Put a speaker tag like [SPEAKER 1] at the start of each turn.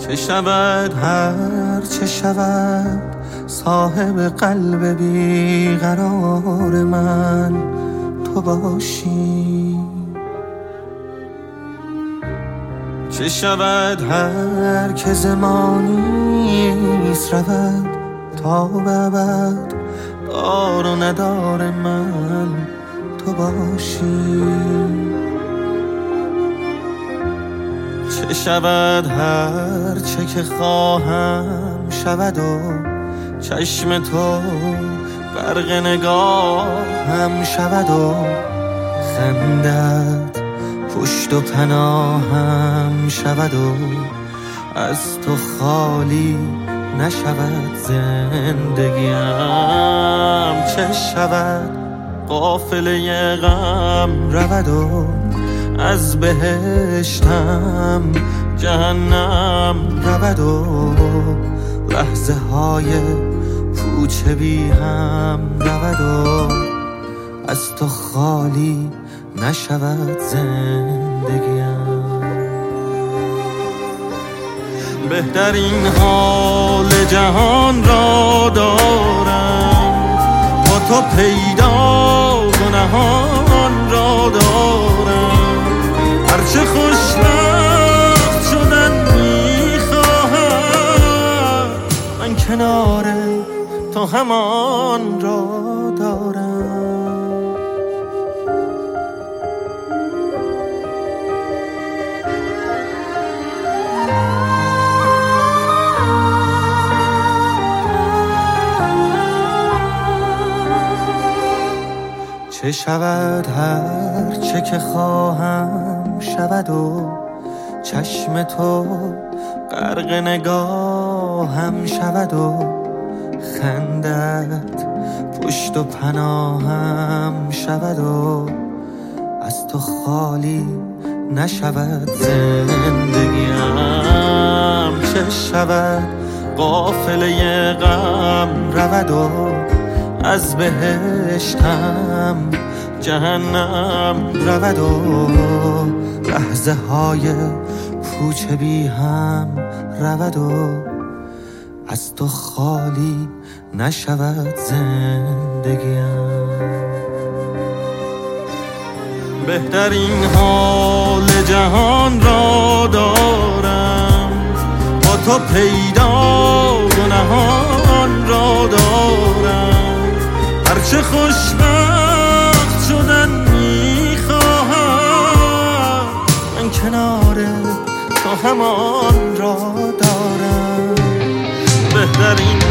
[SPEAKER 1] چه شود هر چه شود صاحب قلب بیقرار من تو باشی. چه شود هر که زمانیست رود تا به ابد دار و ندار من تو باشی. چه شود هر چه که خواهم شود و چشم تو غرق نگاهم شود و خندت پشت و پناهم شود و از تو خالی نشود زندگیم. چه شود قافله غم رود و از بهشتم جهنم رود و لحظه های پوچ بی هم رود و از تو خالی نشود زندگیم. بهترین حال جهان را دارم با تو پیدا و نهان را دارم. هرچه خوشبخت شدن میخواهم من کنار تو همان را دارم. چه شود هر چه که خواهم شود و چشم تو غرق نگاهم شود و خندت پشت و پناهم شود و از تو خالی نشود زندگیم. چه شود قافله غم رود و از بهشتم جهنم رود و لحظه های پوچ بی هم رود و از تو خالی نشود زندگیم. بهترین حال جهان را دارم با تو پیدا و نهان را دارم. هرچه خوشبخت شدن میخواهم من کنار تو همان را دارم. بهترین